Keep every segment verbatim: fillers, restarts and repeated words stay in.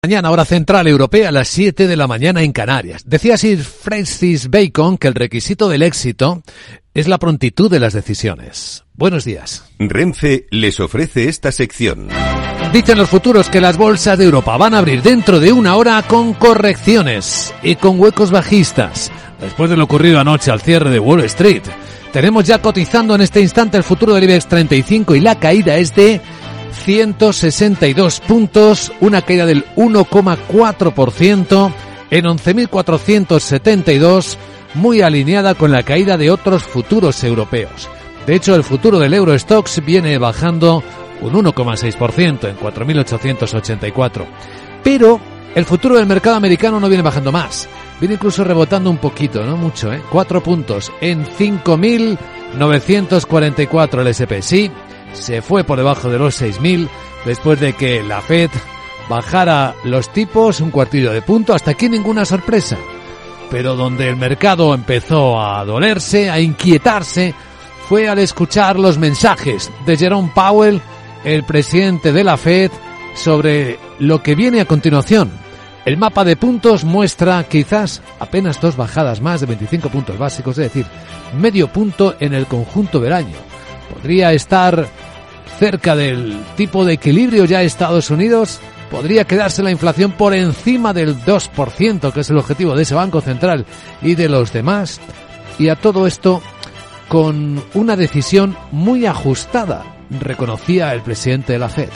Mañana, hora central europea, a las siete de la mañana en Canarias. Decía Sir Francis Bacon que el requisito del éxito es la prontitud de las decisiones. Buenos días. Renfe les ofrece esta sección. Dicen los futuros que las bolsas de Europa van a abrir dentro de una hora con correcciones y con huecos bajistas. Después de lo ocurrido anoche al cierre de Wall Street, tenemos ya cotizando en este instante el futuro del IBEX treinta y cinco y la caída es de ciento sesenta y dos puntos, una caída del uno coma cuatro por ciento en once mil cuatrocientos setenta y dos, muy alineada con la caída de otros futuros europeos. De hecho, el futuro del Eurostoxx viene bajando un uno coma seis por ciento en cuatro mil ochocientos ochenta y cuatro. Pero el futuro del mercado americano no viene bajando más. Viene incluso rebotando un poquito, no mucho, ¿eh? Cuatro puntos en cinco mil novecientos cuarenta y cuatro el ese pe. Sí, se fue por debajo de los seis mil después de que la Fed bajara los tipos un cuartillo de punto. Hasta aquí ninguna sorpresa. Pero donde el mercado empezó a dolerse, a inquietarse, fue al escuchar los mensajes de Jerome Powell, el presidente de la Fed, sobre lo que viene a continuación. El mapa de puntos muestra quizás apenas dos bajadas más de veinticinco puntos básicos, es decir, medio punto en el conjunto del año. Podría estar cerca del tipo de equilibrio ya Estados Unidos, podría quedarse la inflación por encima del dos por ciento, que es el objetivo de ese Banco Central y de los demás, y a todo esto con una decisión muy ajustada, reconocía el presidente de la Fed.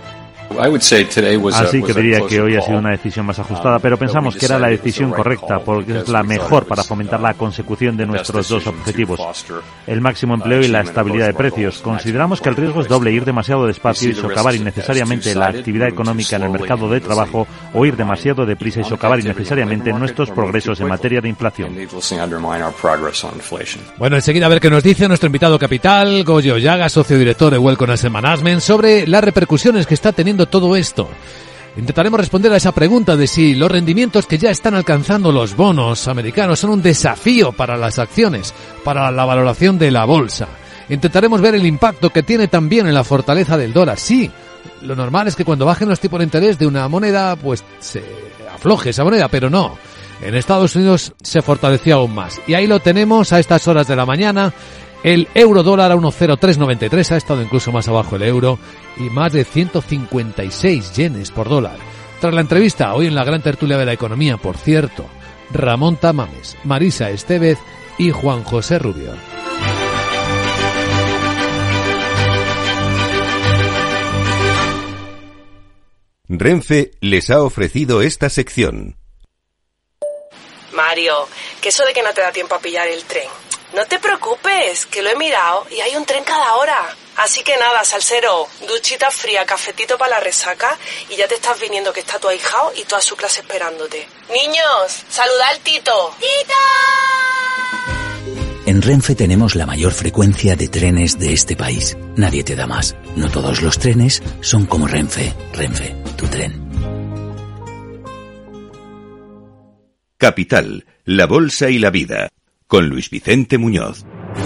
Así que diría que hoy ha sido una decisión más ajustada, pero pensamos que era la decisión correcta porque es la mejor para fomentar la consecución de nuestros dos objetivos, el máximo empleo y la estabilidad de precios. Consideramos que el riesgo es doble: ir demasiado despacio y socavar innecesariamente la actividad económica en el mercado de trabajo, o ir demasiado deprisa y socavar innecesariamente nuestros progresos en materia de inflación. Bueno, enseguida a ver qué nos dice nuestro invitado capital, Goyo Llaga, socio director de Welcome Asset Management, sobre las repercusiones que está teniendo todo esto. Intentaremos responder a esa pregunta de si los rendimientos que ya están alcanzando los bonos americanos son un desafío para las acciones, para la valoración de la bolsa. Intentaremos ver el impacto que tiene también en la fortaleza del dólar. Sí, lo normal es que cuando bajen los tipos de interés de una moneda, pues se afloje esa moneda, pero no. En Estados Unidos se fortaleció aún más. Y ahí lo tenemos a estas horas de la mañana. El euro dólar a uno coma cero tres noventa y tres, ha estado incluso más abajo el euro, y más de ciento cincuenta y seis yenes por dólar. Tras la entrevista, hoy en la gran tertulia de la economía, por cierto, Ramón Tamames, Marisa Estevez y Juan José Rubio. Renfe les ha ofrecido esta sección. Mario, que eso de que no te da tiempo a pillar el tren. No te preocupes, que lo he mirado y hay un tren cada hora. Así que nada, salsero, duchita fría, cafetito para la resaca y ya te estás viniendo, que está tu ahijao y toda su clase esperándote. Niños, saluda al Tito. ¡Tito! En Renfe tenemos la mayor frecuencia de trenes de este país. Nadie te da más. No todos los trenes son como Renfe. Renfe, tu tren. Capital, la bolsa y la vida, con Luis Vicente Muñoz.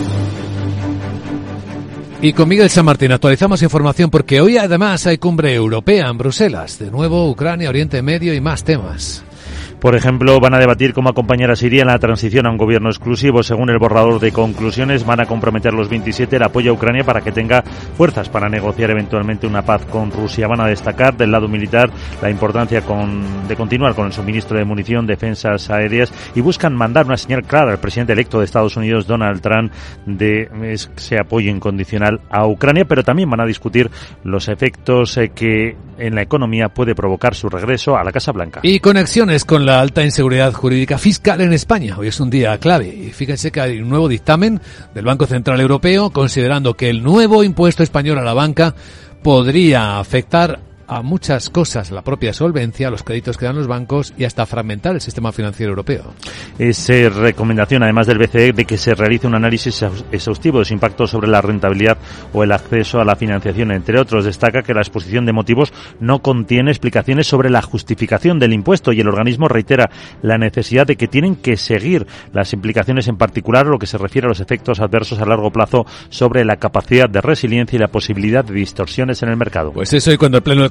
Y con Miguel San Martín actualizamos información porque hoy además hay cumbre europea en Bruselas. De nuevo, Ucrania, Oriente Medio y más temas. Por ejemplo, van a debatir cómo acompañar a Siria en la transición a un gobierno exclusivo. Según el borrador de conclusiones, van a comprometer los veintisiete el apoyo a Ucrania para que tenga fuerzas para negociar eventualmente una paz con Rusia. Van a destacar del lado militar la importancia con, de continuar con el suministro de munición, defensas aéreas, y buscan mandar una señal clara al presidente electo de Estados Unidos, Donald Trump, de ese apoyo incondicional a Ucrania, pero también van a discutir los efectos eh, que en la economía puede provocar su regreso a la Casa Blanca. Y conexiones con la alta inseguridad jurídica fiscal en España. Hoy es un día clave y fíjense que hay un nuevo dictamen del Banco Central Europeo considerando que el nuevo impuesto español a la banca podría afectar a muchas cosas, la propia solvencia, los créditos que dan los bancos y hasta fragmentar el sistema financiero europeo. Es eh, recomendación, además del B C E, de que se realice un análisis exhaustivo de su impacto sobre la rentabilidad o el acceso a la financiación. Entre otros, destaca que la exposición de motivos no contiene explicaciones sobre la justificación del impuesto y el organismo reitera la necesidad de que tienen que seguir las implicaciones, en particular lo que se refiere a los efectos adversos a largo plazo sobre la capacidad de resiliencia y la posibilidad de distorsiones en el mercado. Pues eso, y cuando el Pleno del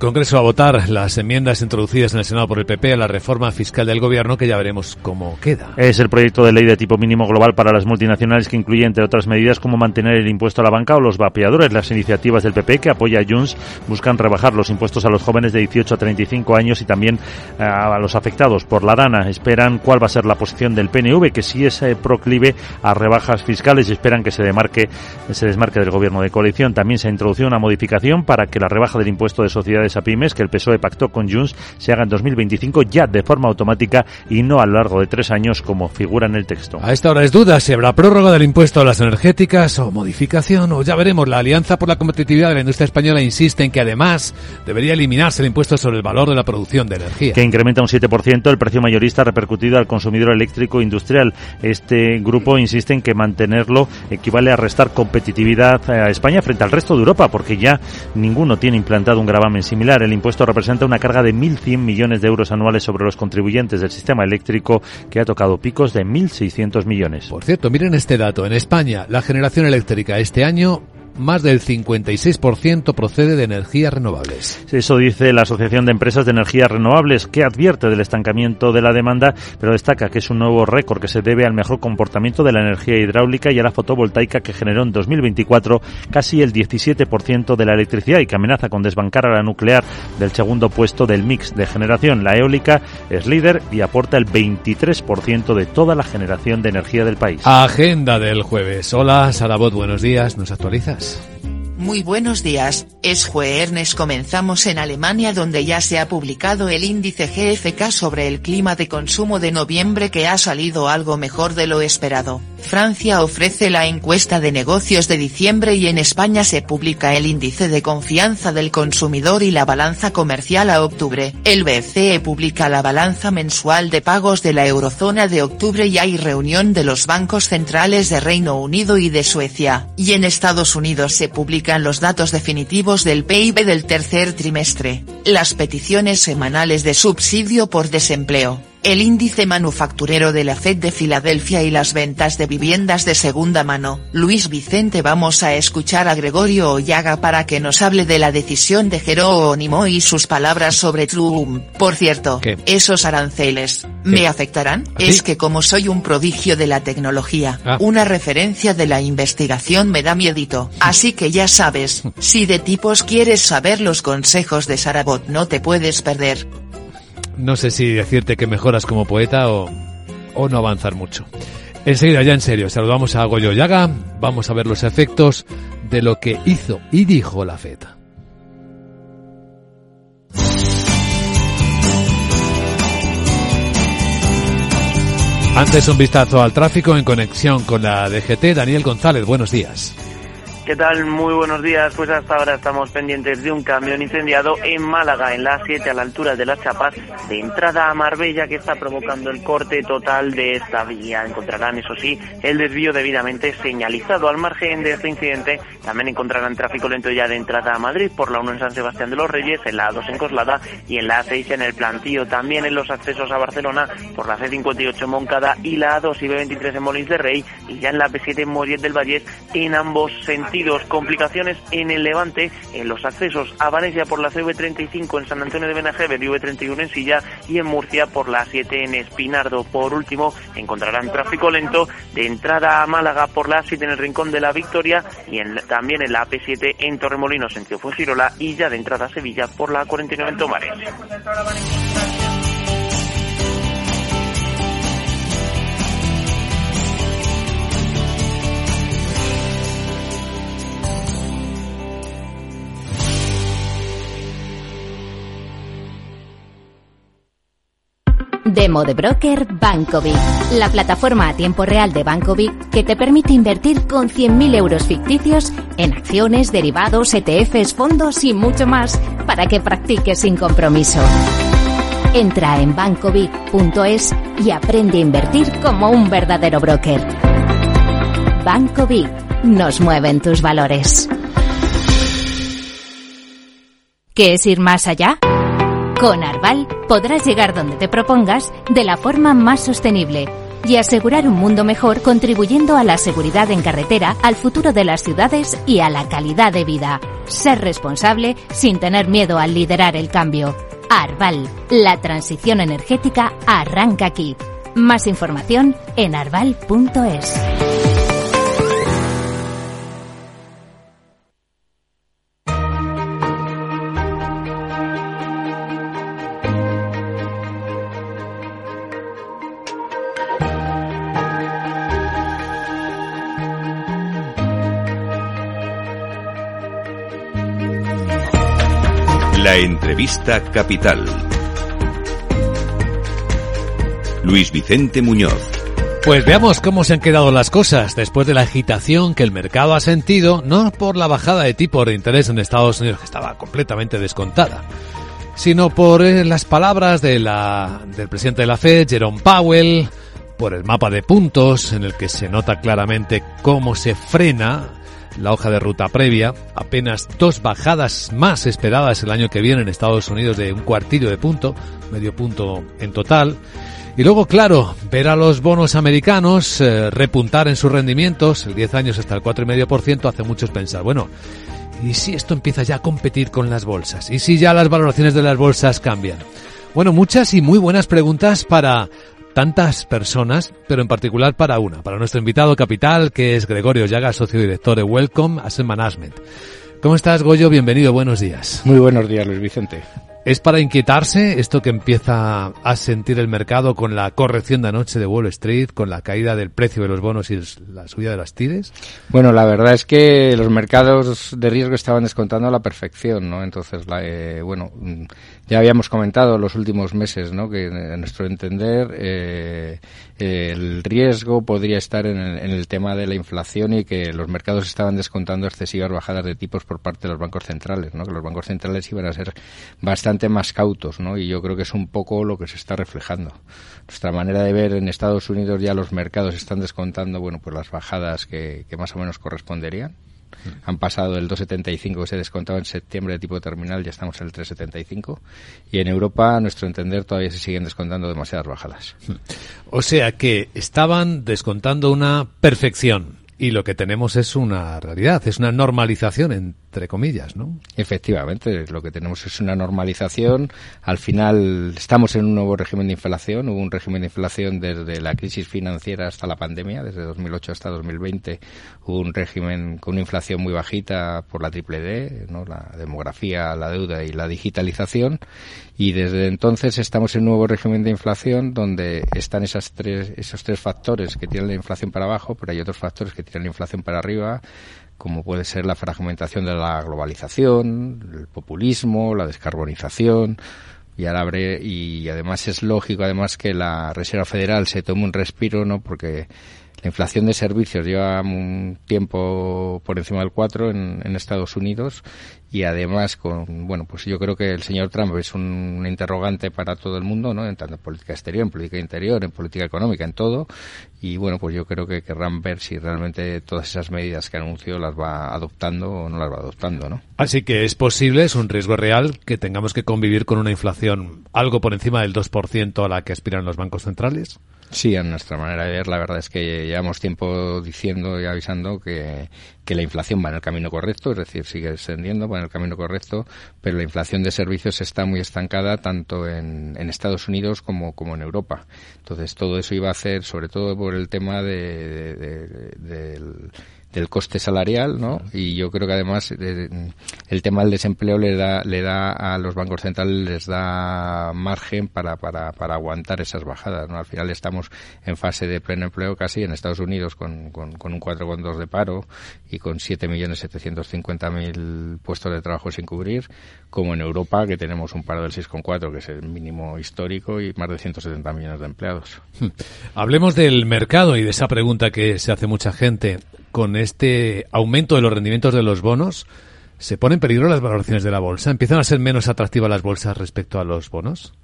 Congreso a votar las enmiendas introducidas en el Senado por el P P a la reforma fiscal del Gobierno, que ya veremos cómo queda. Es el proyecto de ley de tipo mínimo global para las multinacionales que incluye, entre otras medidas, como mantener el impuesto a la banca o los vapeadores. Las iniciativas del P P, que apoya a Junts, buscan rebajar los impuestos a los jóvenes de dieciocho a treinta y cinco años y también a los afectados por la Dana. Esperan cuál va a ser la posición del P N V, que sí es eh, proclive a rebajas fiscales, y esperan que se demarque, se desmarque del Gobierno de coalición. También se ha introducido una modificación para que la rebaja del impuesto de sociedades a pymes, que el P S O E pactó con Junts, se haga en dos mil veinticinco ya de forma automática y no a lo largo de tres años como figura en el texto. A esta hora es duda si habrá prórroga del impuesto a las energéticas o modificación, o ya veremos. La Alianza por la Competitividad de la Industria Española insiste en que además debería eliminarse el impuesto sobre el valor de la producción de energía, que incrementa un siete por ciento el precio mayorista repercutido al consumidor eléctrico industrial. Este grupo insiste en que mantenerlo equivale a restar competitividad a España frente al resto de Europa, porque ya ninguno tiene implantado un gravamen similar. El impuesto representa una carga de mil cien millones de euros anuales sobre los contribuyentes del sistema eléctrico, que ha tocado picos de mil seiscientos millones. Por cierto, miren este dato. En España, la generación eléctrica este año, más del cincuenta y seis por ciento procede de energías renovables. Eso dice la Asociación de Empresas de Energías Renovables, que advierte del estancamiento de la demanda, pero destaca que es un nuevo récord que se debe al mejor comportamiento de la energía hidráulica y a la fotovoltaica, que generó en dos mil veinticuatro casi el diecisiete por ciento de la electricidad y que amenaza con desbancar a la nuclear del segundo puesto del mix de generación. La eólica es líder y aporta el veintitrés por ciento de toda la generación de energía del país. Agenda del jueves. Hola, Sara Bot, buenos días. ¿Nos actualizas? Muy buenos días, es jueves. Comenzamos en Alemania, donde ya se ha publicado el índice G F K sobre el clima de consumo de noviembre, que ha salido algo mejor de lo esperado. Francia ofrece la encuesta de negocios de diciembre y en España se publica el índice de confianza del consumidor y la balanza comercial a octubre. El B C E publica la balanza mensual de pagos de la eurozona de octubre y hay reunión de los bancos centrales de Reino Unido y de Suecia. Y en Estados Unidos se publican los datos definitivos del P I B del tercer trimestre, las peticiones semanales de subsidio por desempleo, el índice manufacturero de la Fed de Filadelfia y las ventas de viviendas de segunda mano. Luis Vicente, vamos a escuchar a Gregorio Ollaga para que nos hable de la decisión de Jerónimo y sus palabras sobre Trump. Por cierto, ¿qué? Esos aranceles, ¿qué? ¿Me afectarán? ¿Así? Es que como soy un prodigio de la tecnología, ah. una referencia de la investigación me da miedito. Así que ya sabes, si de tipos quieres saber los consejos de Sara Bot, no te puedes perder. No sé si decirte que mejoras como poeta o, o no avanzar mucho. Enseguida, ya en serio, saludamos a Goyo Ollaga. Vamos a ver los efectos de lo que hizo y dijo la Fed. Antes, un vistazo al tráfico en conexión con la D G T. Daniel González, buenos días. ¿Qué tal? Muy buenos días. Pues hasta ahora estamos pendientes de un camión incendiado en Málaga, en la A siete, a la altura de Las Chapas, de entrada a Marbella, que está provocando el corte total de esta vía. Encontrarán, eso sí, el desvío debidamente señalizado. Al margen de este incidente, también encontrarán tráfico lento ya de entrada a Madrid, por la uno en San Sebastián de los Reyes, en la A dos en Coslada y en la A seis en el Plantío. También en los accesos a Barcelona, por la C cincuenta y ocho en Moncada y la A dos y B veintitrés en Molins de Rey, y ya en la P siete en Mollet del Vallès, en ambos sentidos. Complicaciones en el Levante, en los accesos a Valencia por la C V treinta y cinco en San Antonio de Benajever y V treinta y uno en Silla, y en Murcia por la siete en Espinardo. Por último, encontrarán tráfico lento de entrada a Málaga por la siete en el Rincón de la Victoria y en, también en la A P siete en Torremolinos, sentido Fuengirola, y ya de entrada a Sevilla por la cuarenta y nueve en Tomares. Demo de broker Bancovic, la plataforma a tiempo real de Bancovic que te permite invertir con cien mil euros ficticios en acciones, derivados, E T Fs, fondos y mucho más para que practiques sin compromiso. Entra en bancovic punto es y aprende a invertir como un verdadero broker. Bancovic, nos mueven tus valores. ¿Qué es ir más allá? Con Arval podrás llegar donde te propongas de la forma más sostenible, y asegurar un mundo mejor contribuyendo a la seguridad en carretera, al futuro de las ciudades y a la calidad de vida. Ser responsable sin tener miedo al liderar el cambio. Arval, la transición energética arranca aquí. Más información en arval punto es. La entrevista capital. Luis Vicente Muñoz. Pues veamos cómo se han quedado las cosas después de la agitación que el mercado ha sentido, no por la bajada de tipos de interés en Estados Unidos, que estaba completamente descontada, sino por eh, las palabras de la, del presidente de la Fed, Jerome Powell, por el mapa de puntos en el que se nota claramente cómo se frena la hoja de ruta previa, apenas dos bajadas más esperadas el año que viene en Estados Unidos de un cuartillo de punto, medio punto en total. Y luego, claro, ver a los bonos americanos eh, repuntar en sus rendimientos, el diez años hasta el cuatro coma cinco por ciento, hace muchos pensar, bueno, ¿y si esto empieza ya a competir con las bolsas? ¿Y si ya las valoraciones de las bolsas cambian? Bueno, muchas y muy buenas preguntas para tantas personas, pero en particular para una, para nuestro invitado capital, que es Gregorio Llagas, socio director de Welcome Asset Management. ¿Cómo estás, Goyo? Bienvenido, buenos días. Muy buenos días, Luis Vicente. ¿Es para inquietarse esto que empieza a sentir el mercado con la corrección de anoche de Wall Street, con la caída del precio de los bonos y la subida de las tires? Bueno, la verdad es que los mercados de riesgo estaban descontando a la perfección, ¿no? Entonces, la, eh, bueno, ya habíamos comentado los últimos meses, ¿no? Que en nuestro entender eh, eh, el riesgo podría estar en el, en el tema de la inflación y que los mercados estaban descontando excesivas bajadas de tipos por parte de los bancos centrales, ¿no? Que los bancos centrales iban a ser bastante más cautos, ¿no? Y yo creo que es un poco lo que se está reflejando. Nuestra manera de ver en Estados Unidos, ya los mercados están descontando, bueno, pues las bajadas que, que más o menos corresponderían. Han pasado el dos coma setenta y cinco que se descontaba en septiembre de tipo terminal, ya estamos en el tres coma setenta y cinco. Y en Europa, a nuestro entender, todavía se siguen descontando demasiadas bajadas. O sea que estaban descontando una perfección. Y lo que tenemos es una realidad, es una normalización, entre comillas, ¿no? Efectivamente, lo que tenemos es una normalización. Al final estamos en un nuevo régimen de inflación. Hubo un régimen de inflación desde la crisis financiera hasta la pandemia, desde dos mil ocho hasta dos mil veinte. Hubo un régimen con una inflación muy bajita por la triple D, ¿no? La demografía, la deuda y la digitalización. Y desde entonces estamos en un nuevo régimen de inflación donde están esas tres, esos tres factores que tienen la inflación para abajo, pero hay otros factores que tienen la inflación para arriba, como puede ser la fragmentación de la globalización, el populismo, la descarbonización. Y ahora habré, y además es lógico además que la Reserva Federal se tome un respiro, ¿no? Porque la inflación de servicios lleva un tiempo por encima del cuatro en, en Estados Unidos y además con, bueno, pues yo creo que el señor Trump es un, un interrogante para todo el mundo, ¿no? En tanto en política exterior, en política interior, en política económica, en todo. Y bueno, pues yo creo que querrán ver si realmente todas esas medidas que anunció las va adoptando o no las va adoptando, ¿no? Así que es posible, es un riesgo real, que tengamos que convivir con una inflación algo por encima del dos por ciento a la que aspiran los bancos centrales. Sí, a nuestra manera de ver, la verdad es que llevamos tiempo diciendo y avisando que, que la inflación va en el camino correcto, es decir, sigue descendiendo, va en el camino correcto, pero la inflación de servicios está muy estancada tanto en, en Estados Unidos como, como en Europa. Entonces, todo eso iba a hacer, sobre todo por el tema de, de, de, de, del del coste salarial, ¿no? Y yo creo que además eh, el tema del desempleo le da le da a los bancos centrales les da margen para para para aguantar esas bajadas, ¿no? Al final estamos en fase de pleno empleo casi en Estados Unidos con con, con un cuatro coma dos de paro y con siete millones setecientos cincuenta mil puestos de trabajo sin cubrir, como en Europa, que tenemos un paro del seis coma cuatro, que es el mínimo histórico, y más de ciento setenta millones de empleados. Hablemos del mercado y de esa pregunta que se hace mucha gente. Con este aumento de los rendimientos de los bonos, ¿se ponen en peligro las valoraciones de la bolsa? ¿Empiezan a ser menos atractivas las bolsas respecto a los bonos?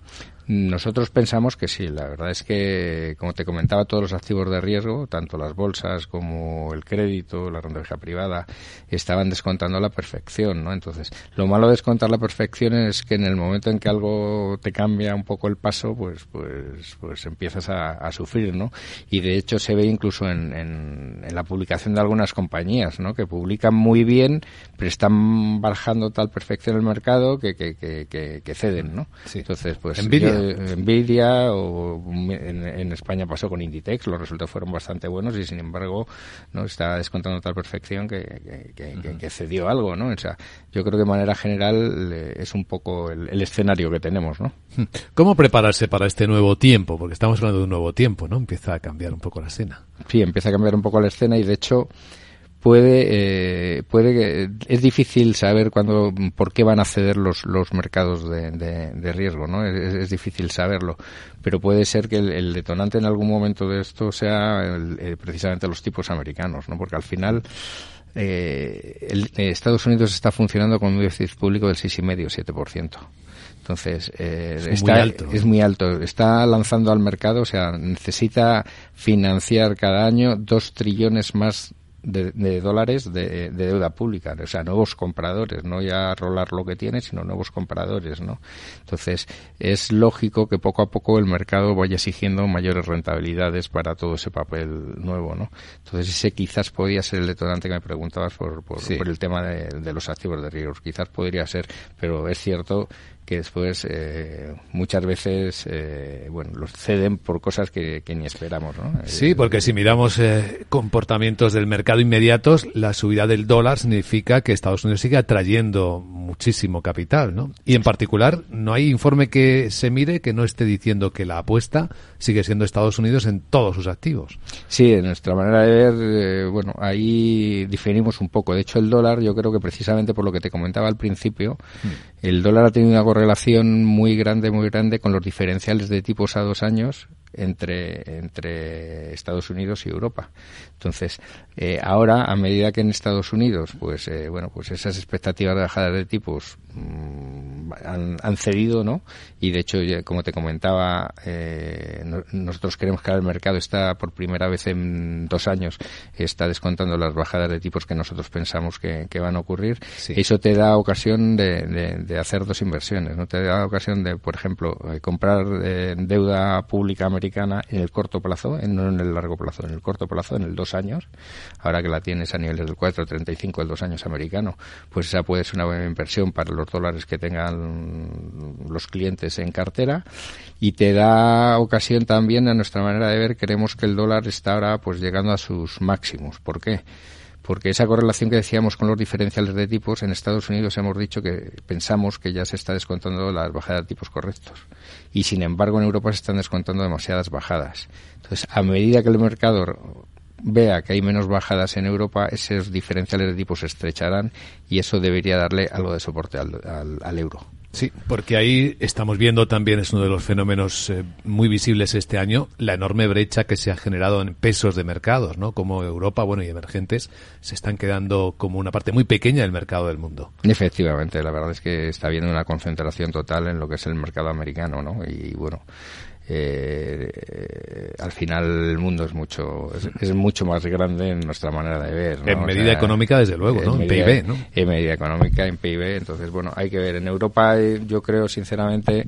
Nosotros pensamos que sí. La verdad es que, como te comentaba, todos los activos de riesgo, tanto las bolsas como el crédito, la renta fija privada, estaban descontando a la perfección, ¿no? Entonces, lo malo de descontar la perfección es que en el momento en que algo te cambia un poco el paso, pues pues pues empiezas a, a sufrir, ¿no? Y de hecho se ve incluso en, en, en la publicación de algunas compañías, ¿no? Que publican muy bien, pero están bajando tal perfección el mercado que que que, que, que ceden, ¿no? Sí. Entonces, pues Nvidia. Yo, Nvidia o en, en España pasó con Inditex, los resultados fueron bastante buenos y sin embargo no está descontando tal perfección que, que, que, que, que cedió algo, ¿no? O sea, yo creo que de manera general eh, es un poco el, el escenario que tenemos, ¿no? ¿Cómo prepararse para este nuevo tiempo? Porque estamos hablando de un nuevo tiempo, ¿no? Empieza a cambiar un poco la escena. Sí, empieza a cambiar un poco la escena y de hecho puede eh, puede que es difícil saber cuándo por qué van a ceder los los mercados de, de, de riesgo, ¿no? Es, es difícil saberlo, pero puede ser que el, el detonante en algún momento de esto sea el, el, precisamente los tipos americanos, ¿no? Porque al final eh, el, eh, Estados Unidos está funcionando con un déficit público del seis coma cinco siete por ciento. Entonces, eh, es, está, muy alto. es muy alto. Está lanzando al mercado, o sea, necesita financiar cada año dos trillones más De, de dólares de, de deuda pública, o sea, nuevos compradores, no ya rolar lo que tiene, sino nuevos compradores, ¿no? Entonces, es lógico que poco a poco el mercado vaya exigiendo mayores rentabilidades para todo ese papel nuevo, ¿no? Entonces, ese quizás podría ser el detonante que me preguntabas por, por, sí. por el tema de, de los activos de riesgo. Quizás podría ser, pero es cierto que después eh, muchas veces eh, bueno los ceden por cosas que, que ni esperamos, ¿no? Sí, porque si miramos eh, comportamientos del mercado inmediatos, la subida del dólar significa que Estados Unidos sigue atrayendo muchísimo capital, ¿no? Y en particular no hay informe que se mire que no esté diciendo que la apuesta sigue siendo Estados Unidos en todos sus activos. Sí, en nuestra manera de ver, eh, bueno, ahí diferimos un poco. De hecho, el dólar, yo creo que precisamente por lo que te comentaba al principio, mm. el dólar ha tenido una correlación muy grande, muy grande con los diferenciales de tipos a dos años entre entre Estados Unidos y Europa. Entonces, eh, ahora, a medida que en Estados Unidos, pues eh, bueno, pues esas expectativas de bajadas de tipos mmm, han, han cedido, ¿no? Y de hecho, ya, como te comentaba, eh, no, nosotros creemos que ahora el mercado está por primera vez en dos años está descontando las bajadas de tipos que nosotros pensamos que, que van a ocurrir. Sí. Eso te da ocasión de, de, de hacer dos inversiones, ¿no? Te da ocasión de, por ejemplo, eh, comprar eh, deuda pública americana en el corto plazo, en, no en el largo plazo, en el corto plazo, en el dos años, ahora que la tienes a niveles del cuatro treinta y cinco el dos años americano, pues esa puede ser una buena inversión para los dólares que tengan los clientes en cartera y te da ocasión también, a nuestra manera de ver, creemos que el dólar está ahora pues llegando a sus máximos. ¿Por qué? Porque esa correlación que decíamos con los diferenciales de tipos, en Estados Unidos hemos dicho que pensamos que ya se está descontando las bajadas de tipos correctos. Y sin embargo en Europa se están descontando demasiadas bajadas. Entonces, a medida que el mercado vea que hay menos bajadas en Europa, esos diferenciales de tipos se estrecharán y eso debería darle algo de soporte al, al, al euro. Sí, porque ahí estamos viendo también, es uno de los fenómenos eh, muy visibles este año, la enorme brecha que se ha generado en pesos de mercados, ¿no? Como Europa, bueno, y emergentes se están quedando como una parte muy pequeña del mercado del mundo. Efectivamente, la verdad es que está habiendo una concentración total en lo que es el mercado americano, ¿no? Y bueno, Eh, eh, al final el mundo es mucho es, es mucho más grande en nuestra manera de ver, ¿no? En medida o sea, económica, desde luego, ¿no? En, en medida, P I B, ¿no? En medida económica, en P I B. Entonces, bueno, hay que ver. En Europa, yo creo sinceramente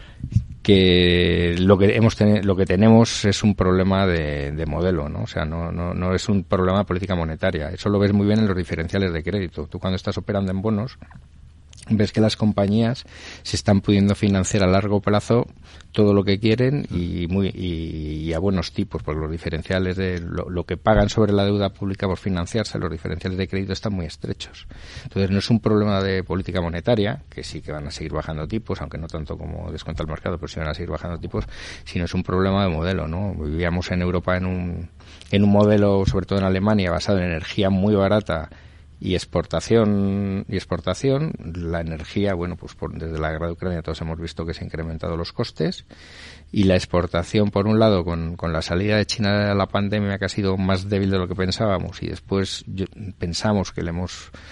que lo que hemos ten- lo que tenemos es un problema de, de modelo, ¿no? O sea, no, no, no es un problema de política monetaria. Eso lo ves muy bien en los diferenciales de crédito. Tú cuando estás operando en bonos, ves que las compañías se están pudiendo financiar a largo plazo todo lo que quieren y muy y, y a buenos tipos, porque los diferenciales de lo, lo que pagan sobre la deuda pública por financiarse, los diferenciales de crédito están muy estrechos. Entonces no es un problema de política monetaria, que sí que van a seguir bajando tipos, aunque no tanto como descuenta el mercado, pero sí van a seguir bajando tipos, sino es un problema de modelo, ¿no? Vivíamos en Europa en un en un modelo, sobre todo en Alemania, basado en energía muy barata y exportación y exportación. La energía, bueno, pues por, desde la guerra de Ucrania todos hemos visto que se han incrementado los costes, y la exportación, por un lado, con, con la salida de China de la pandemia, que ha sido más débil de lo que pensábamos, y después yo, pensamos que le hemos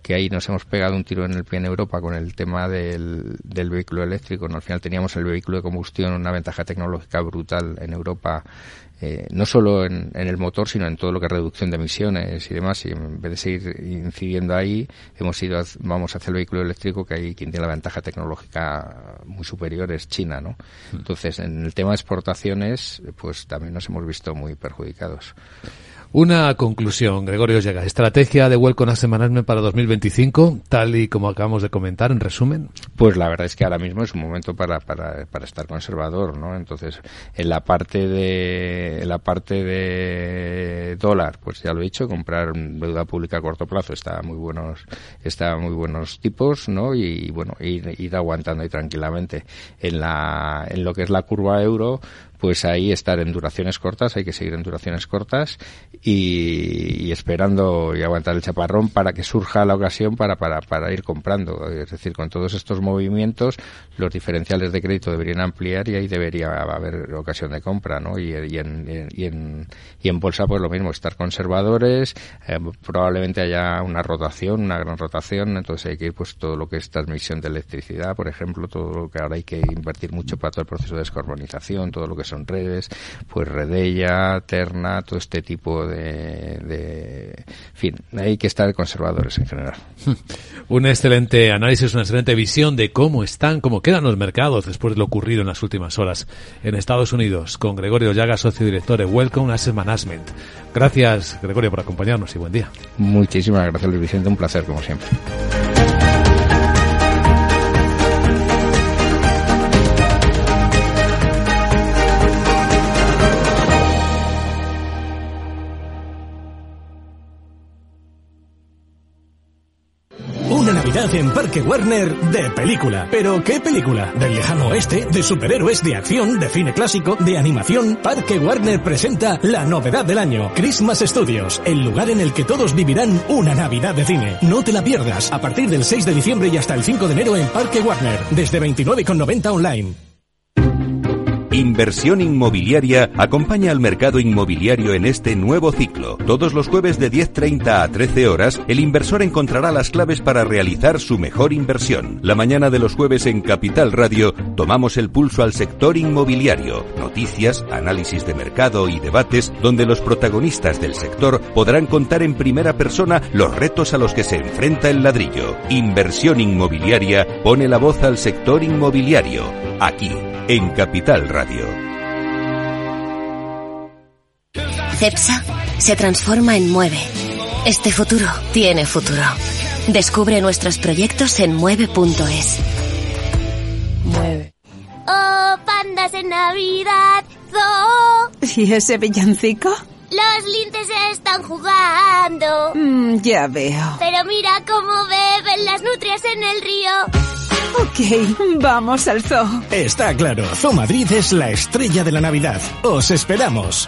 que ahí nos hemos pegado un tiro en el pie en Europa con el tema del, del vehículo eléctrico, ¿no? Al final teníamos el vehículo de combustión, una ventaja tecnológica brutal en Europa, eh, no solo en, en el motor, sino en todo lo que es reducción de emisiones y demás, y en vez de seguir incidiendo ahí, hemos ido, vamos hacia el vehículo eléctrico, que ahí quien tiene la ventaja tecnológica muy superior es China, ¿no? Entonces, en el tema de exportaciones, pues también nos hemos visto muy perjudicados. Una conclusión, Gregorio Llaga. ¿Estrategia de Welcome Asset Management para dos mil veinticinco, tal y como acabamos de comentar, en resumen? Pues la verdad es que ahora mismo es un momento para para para estar conservador, ¿no? Entonces, en la parte de en la parte de dólar, pues ya lo he dicho, comprar deuda pública a corto plazo está muy buenos está muy buenos tipos, ¿no? Y bueno, ir, ir aguantando ahí tranquilamente. En la en lo que es la curva euro, pues ahí estar en duraciones cortas, hay que seguir en duraciones cortas y, y esperando y aguantar el chaparrón para que surja la ocasión para, para, para ir comprando. Es decir, con todos estos movimientos, los diferenciales de crédito deberían ampliar y ahí debería haber ocasión de compra, ¿no? Y, y, en, y, en, y en bolsa, pues lo mismo, estar conservadores, eh, probablemente haya una rotación, una gran rotación, entonces hay que ir, pues todo lo que es transmisión de electricidad, por ejemplo, todo lo que ahora hay que invertir mucho para todo el proceso de descarbonización, todo lo que son redes, pues Redella, Terna, todo este tipo de, de, en fin, hay que estar conservadores en general. Un excelente análisis, una excelente visión de cómo están, cómo quedan los mercados después de lo ocurrido en las últimas horas en Estados Unidos, con Gregorio Llaga, socio director de Welcome Asset Management. Gracias, Gregorio, por acompañarnos y buen día. Muchísimas gracias, Luis Vicente, un placer como siempre. Una Navidad en Parque Warner de película. ¿Pero qué película? ¿De lejano oeste? ¿De superhéroes? ¿De acción? ¿De cine clásico? ¿De animación? Parque Warner presenta la novedad del año, Christmas Studios, el lugar en el que todos vivirán una Navidad de cine. No te la pierdas, a partir del seis de diciembre y hasta el cinco de enero en Parque Warner, desde veintinueve con noventa online. Inversión Inmobiliaria acompaña al mercado inmobiliario en este nuevo ciclo. Todos los jueves de diez treinta a trece horas, el inversor encontrará las claves para realizar su mejor inversión. La mañana de los jueves en Capital Radio tomamos el pulso al sector inmobiliario. Noticias, análisis de mercado y debates donde los protagonistas del sector podrán contar en primera persona los retos a los que se enfrenta el ladrillo. Inversión Inmobiliaria pone la voz al sector inmobiliario. Aquí, en Capital Radio. Cepsa se transforma en Mueve. Este futuro tiene futuro. Descubre nuestros proyectos en mueve punto es. Mueve. Oh, pandas en Navidad. Zoo. ¿Y ese villancico? Los linces están jugando. Mm, ya veo. Pero mira cómo beben las nutrias en el río. Ok, vamos al zoo. Está claro, Zoo Madrid es la estrella de la Navidad. ¡Os esperamos!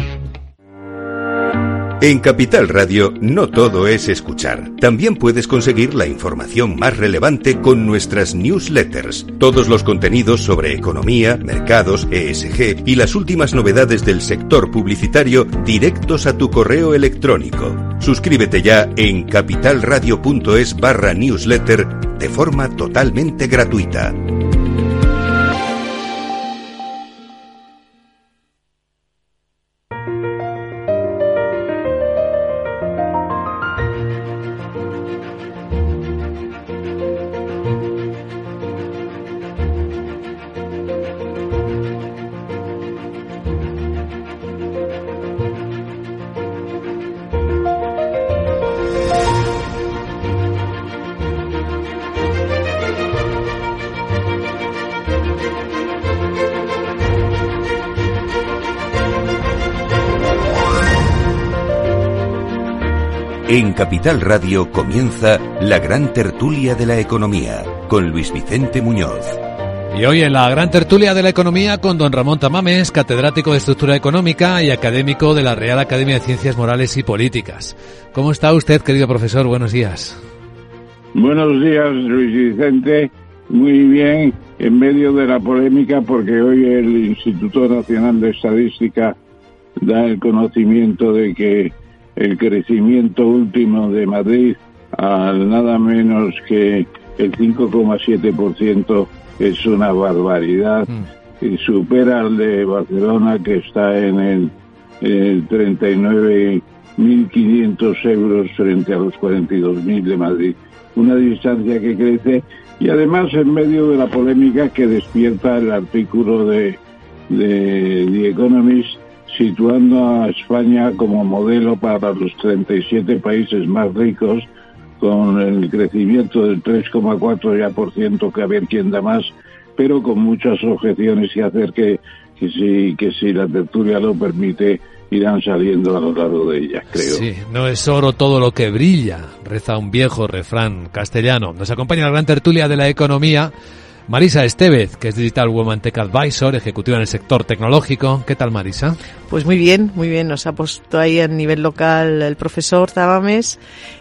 En Capital Radio no todo es escuchar. También puedes conseguir la información más relevante con nuestras newsletters. Todos los contenidos sobre economía, mercados, E S G y las últimas novedades del sector publicitario directos a tu correo electrónico. Suscríbete ya en capitalradio.es barra newsletter de forma totalmente gratuita. En Capital Radio comienza la gran tertulia de la economía, con Luis Vicente Muñoz. Y hoy en la gran tertulia de la economía con don Ramón Tamames, catedrático de Estructura Económica y académico de la Real Academia de Ciencias Morales y Políticas. ¿Cómo está usted, querido profesor? Buenos días. Buenos días, Luis Vicente. Muy bien, en medio de la polémica, porque hoy el Instituto Nacional de Estadística da el conocimiento de que el crecimiento último de Madrid al nada menos que el cinco coma siete por ciento, es una barbaridad. Mm. Y supera al de Barcelona, que está en el, el treinta y nueve mil quinientos euros frente a los cuarenta y dos mil de Madrid. Una distancia que crece, y además en medio de la polémica que despierta el artículo de, de The Economist, situando a España como modelo para los treinta y siete países más ricos, con el crecimiento del tres coma cuatro ya por ciento, que a ver quién da más, pero con muchas objeciones que hacer que, que, si, que si la tertulia lo permite, irán saliendo a lo largo de ellas, creo. Sí, no es oro todo lo que brilla, reza un viejo refrán castellano. Nos acompaña la gran tertulia de la economía, Marisa Estevez, que es Digital Woman Tech Advisor, ejecutiva en el sector tecnológico. ¿Qué tal, Marisa? Pues muy bien, muy bien. Nos ha puesto ahí a nivel local el profesor Tamames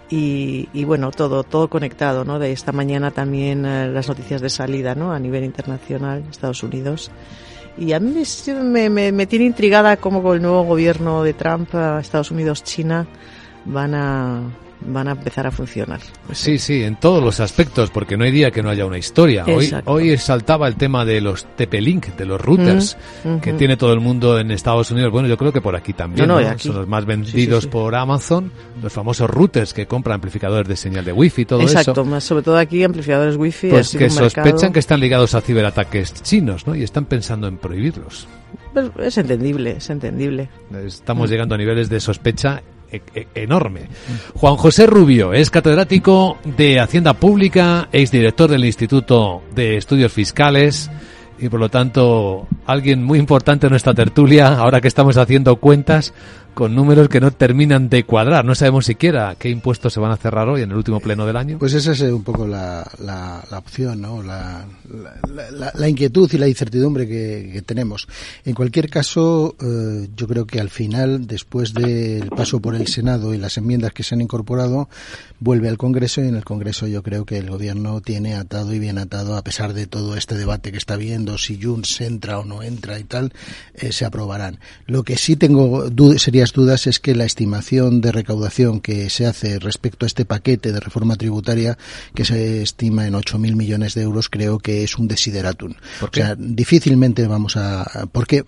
y, y bueno, todo todo conectado, ¿no? De esta mañana también eh, las noticias de salida, ¿no? A nivel internacional, Estados Unidos. Y a mí me, me, me tiene intrigada cómo con el nuevo gobierno de Trump, Estados Unidos, China, van a... van a empezar a funcionar. Sí, sí, en todos los aspectos, porque no hay día que no haya una historia. Hoy, hoy saltaba el tema de los T P-Link, de los routers, mm, que uh-huh. tiene todo el mundo en Estados Unidos. Bueno, yo creo que por aquí también, no, no, ¿no? Aquí. Son los más vendidos sí, sí, sí. por Amazon, los famosos routers que compran amplificadores de señal de wifi, todo Exacto, eso. Exacto, más sobre todo aquí amplificadores wifi. Pues que sospechan mercado. que están ligados a ciberataques chinos, ¿no? Y están pensando en prohibirlos. Pues es entendible, es entendible. Estamos mm. llegando a niveles de sospecha enorme. Juan José Rubio es catedrático de Hacienda Pública, exdirector del Instituto de Estudios Fiscales y por lo tanto alguien muy importante en nuestra tertulia, ahora que estamos haciendo cuentas con números que no terminan de cuadrar. No sabemos siquiera qué impuestos se van a cerrar hoy en el último pleno del año. Pues esa es un poco la, la, la opción, ¿no? La, la, la, la inquietud y la incertidumbre que, que tenemos. En cualquier caso, eh, yo creo que al final, después del paso por el Senado y las enmiendas que se han incorporado, vuelve al Congreso, y en el Congreso yo creo que el Gobierno tiene atado y bien atado, a pesar de todo este debate que está habiendo, si Junts entra o no entra y tal, eh, se aprobarán. Lo que sí tengo dudas, sería dudas es que la estimación de recaudación que se hace respecto a este paquete de reforma tributaria, que se estima en ocho mil millones de euros, creo que es un desideratum. ¿Por qué? O sea, difícilmente vamos a... Porque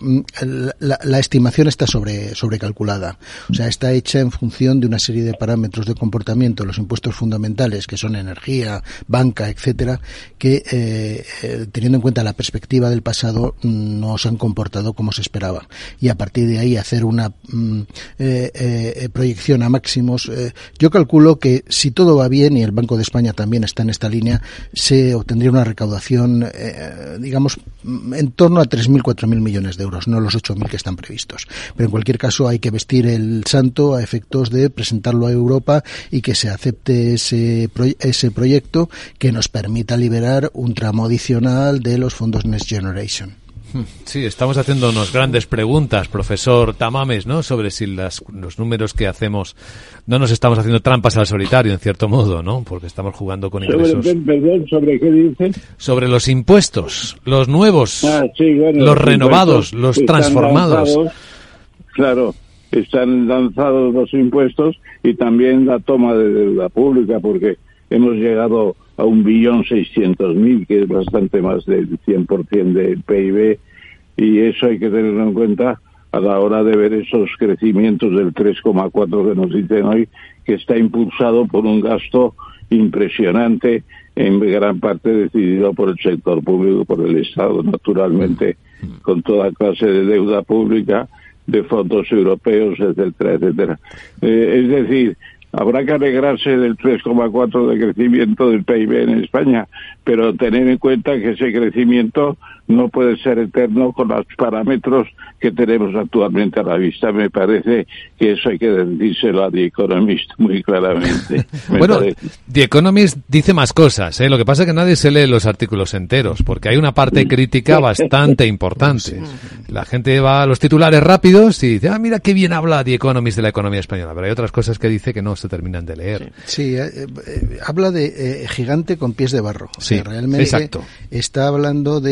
la, la estimación está sobre sobrecalculada. O sea, está hecha en función de una serie de parámetros de comportamiento, los impuestos fundamentales, que son energía, banca, etcétera, que eh, eh, teniendo en cuenta la perspectiva del pasado, no se han comportado como se esperaba. Y a partir de ahí hacer una... Mm, Eh, eh, proyección a máximos. Eh, yo calculo que si todo va bien, y el Banco de España también está en esta línea, se obtendría una recaudación, eh, digamos, en torno a tres mil, cuatro mil millones de euros, no los ocho mil que están previstos. Pero en cualquier caso hay que vestir el santo a efectos de presentarlo a Europa y que se acepte ese, proy- ese proyecto que nos permita liberar un tramo adicional de los fondos Next Generation. Sí, estamos haciéndonos grandes preguntas, profesor Tamames, ¿no? Sobre si las, los números que hacemos no nos estamos haciendo trampas al solitario, en cierto modo, ¿no? Porque estamos jugando con ingresos. ¿Sobre, perdón, ¿sobre qué dicen? Sobre los impuestos, los nuevos, ah, sí, bueno, los, los renovados, los transformados. Lanzados, claro, están lanzados los impuestos y también la toma de deuda pública, porque hemos llegado a un billón seiscientos mil, que es bastante más del cien por ciento del P I B, y eso hay que tenerlo en cuenta a la hora de ver esos crecimientos del tres coma cuatro que nos dicen hoy, que está impulsado por un gasto impresionante, en gran parte decidido por el sector público, por el Estado, naturalmente, con toda clase de deuda pública, de fondos europeos, etcétera, etcétera. Eh, es decir, habrá que alegrarse del tres coma cuatro de crecimiento del P I B en España, pero tener en cuenta que ese crecimiento no puede ser eterno con los parámetros que tenemos actualmente a la vista. Me parece que eso hay que decírselo a The Economist muy claramente. Bueno, parece. The Economist dice más cosas, ¿eh? Lo que pasa es que nadie se lee los artículos enteros, porque hay una parte crítica bastante importante. La gente va a los titulares rápidos y dice, ah, mira qué bien habla The Economist de la economía española, pero hay otras cosas que dice que no se terminan de leer. Sí, eh, eh, habla de eh, gigante con pies de barro. Sí, o sea, realmente exacto. Está hablando de... Eh,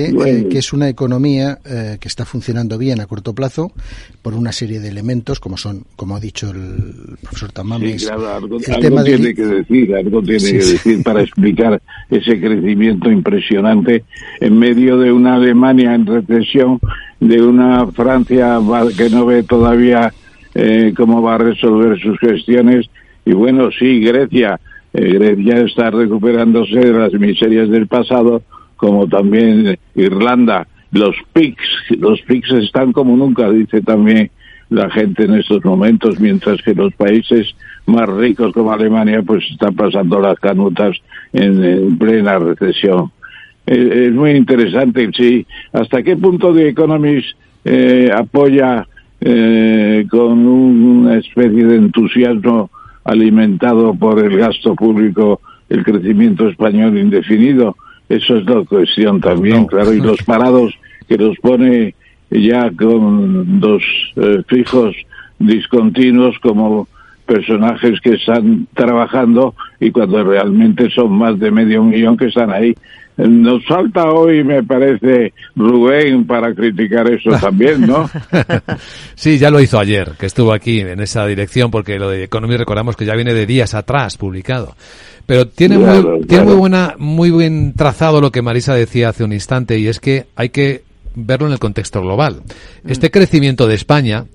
eh, que es una economía eh, que está funcionando bien a corto plazo por una serie de elementos, como son, como ha dicho el profesor Tamames. Sí, claro, algo, el algo tema tiene de... que decir, algo tiene sí, que sí. decir para explicar ese crecimiento impresionante en medio de una Alemania en recesión, de una Francia que no ve todavía eh, cómo va a resolver sus gestiones. Y bueno, sí, Grecia, eh, Grecia está recuperándose de las miserias del pasado, como también Irlanda. Los P I Cs, los P I Cs están como nunca, dice también la gente en estos momentos, mientras que los países más ricos como Alemania pues están pasando las canutas en, en plena recesión. Es, es muy interesante, sí. ¿Hasta qué punto The Economist eh, apoya eh, con una especie de entusiasmo alimentado por el gasto público el crecimiento español indefinido? Eso es la cuestión también, no. Claro, y los parados que los pone ya con dos eh, fijos discontinuos como personajes que están trabajando, y cuando realmente son más de medio millón que están ahí. Nos falta hoy, me parece, Rubén para criticar eso también, ¿no? Sí, ya lo hizo ayer, que estuvo aquí en esa dirección, porque lo de Economía recordamos que ya viene de días atrás publicado. Pero tiene, claro, muy, claro. tiene muy buena, muy buen trazado lo que Marisa decía hace un instante, y es que hay que verlo en el contexto global. Este crecimiento de España